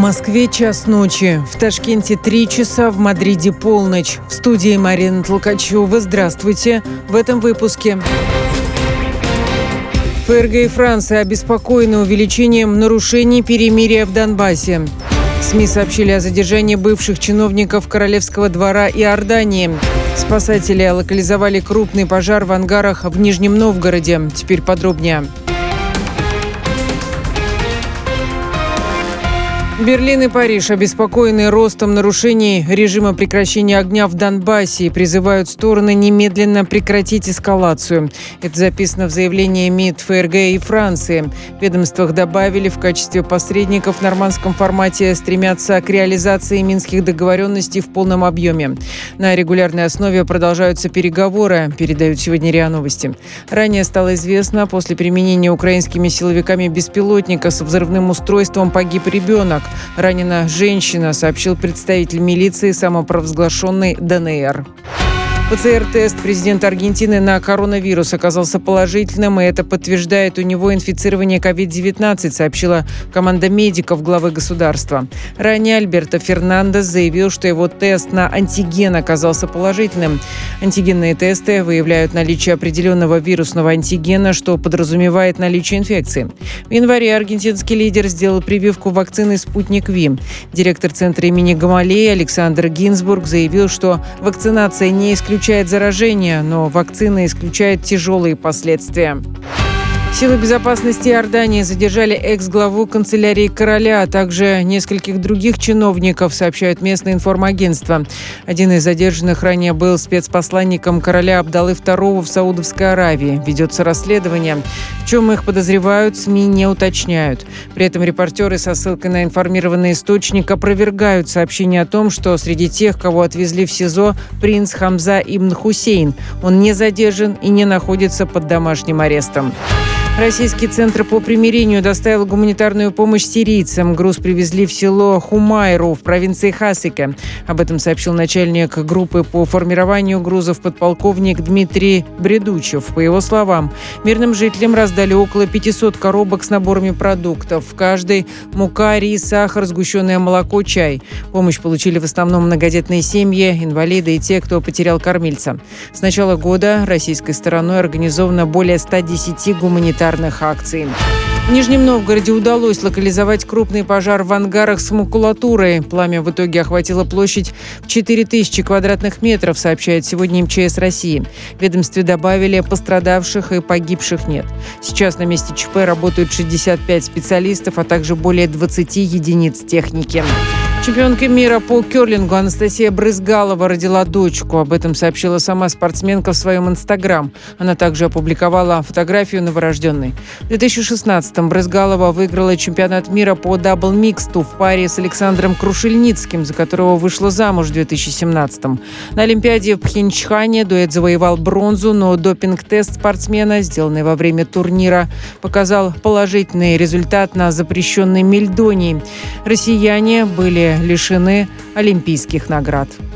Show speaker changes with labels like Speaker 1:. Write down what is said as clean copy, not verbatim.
Speaker 1: Москве час ночи, в Ташкенте 3 часа, в Мадриде полночь. В студии Марина Толкачева. Здравствуйте. В этом выпуске. ФРГ и Франция обеспокоены увеличением нарушений перемирия в Донбассе. СМИ сообщили о задержании бывших чиновников Королевского двора Иордании. Спасатели локализовали крупный пожар в ангарах в Нижнем Новгороде. Теперь подробнее. Берлин и Париж обеспокоены ростом нарушений режима прекращения огня в Донбассе и призывают стороны немедленно прекратить эскалацию. Это записано в заявлении МИД ФРГ и Франции. В ведомствах добавили, в качестве посредников в нормандском формате стремятся к реализации минских договоренностей в полном объеме. На регулярной основе продолжаются переговоры, передают сегодня РИА Новости. Ранее стало известно, после применения украинскими силовиками беспилотника с взрывным устройством погиб ребенок. Ранена женщина, сообщил представитель милиции самопровозглашенной ДНР. ПЦР-тест президента Аргентины на коронавирус оказался положительным, и это подтверждает у него инфицирование COVID-19, сообщила команда медиков главы государства. Ранее Альберто Фернандес заявил, что его тест на антиген оказался положительным. Антигенные тесты выявляют наличие определенного вирусного антигена, что подразумевает наличие инфекции. В январе аргентинский лидер сделал прививку вакцины «Спутник Ви». Директор центра имени Гамалеи Александр Гинзбург заявил, что вакцинация не исключает заражение, но вакцина исключает тяжелые последствия. Силы безопасности Иордании задержали экс-главу канцелярии короля, а также нескольких других чиновников, сообщают местные информагентства. Один из задержанных ранее был спецпосланником короля Абдаллы II в Саудовской Аравии. Ведется расследование. В чем их подозревают, СМИ не уточняют. При этом репортеры со ссылкой на информированный источник опровергают сообщение о том, что среди тех, кого отвезли в СИЗО, принц Хамза ибн Хусейн. Он не задержан и не находится под домашним арестом. Российский центр по примирению доставил гуманитарную помощь сирийцам. Груз привезли в село Хумайру в провинции Хасика. Об этом сообщил начальник группы по формированию грузов подполковник Дмитрий Бредучев. По его словам, мирным жителям раздали около 500 коробок с наборами продуктов. В каждой мука, рис, сахар, сгущенное молоко, чай. Помощь получили в основном многодетные семьи, инвалиды и те, кто потерял кормильца. С начала года российской стороной организовано более 110 гуманитарных акций. В Нижнем Новгороде удалось локализовать крупный пожар в ангарах с макулатурой. Пламя в итоге охватило площадь в 4000 квадратных метров, сообщает сегодня МЧС России. В ведомстве добавили, пострадавших и погибших нет. Сейчас на месте ЧП работают 65 специалистов, а также более 20 единиц техники. Чемпионка мира по керлингу Анастасия Брызгалова родила дочку. Об этом сообщила сама спортсменка в своем Инстаграм. Она также опубликовала фотографию новорожденной. В 2016-м Брызгалова выиграла чемпионат мира по дабл-миксту в паре с Александром Крушельницким, за которого вышла замуж в 2017-м. На Олимпиаде в Пхенчхане дуэт завоевал бронзу, но допинг-тест спортсмена, сделанный во время турнира, показал положительный результат на запрещенной мельдонии. Россияне были лишены олимпийских наград.